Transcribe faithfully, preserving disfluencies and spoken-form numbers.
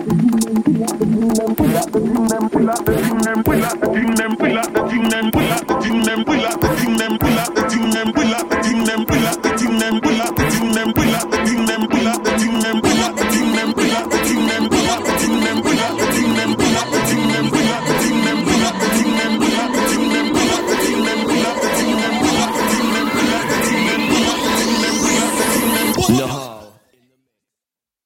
the thing them, pull out the thing them, pull out the thing them, pull out the thing them, pull out the thing them, pull out the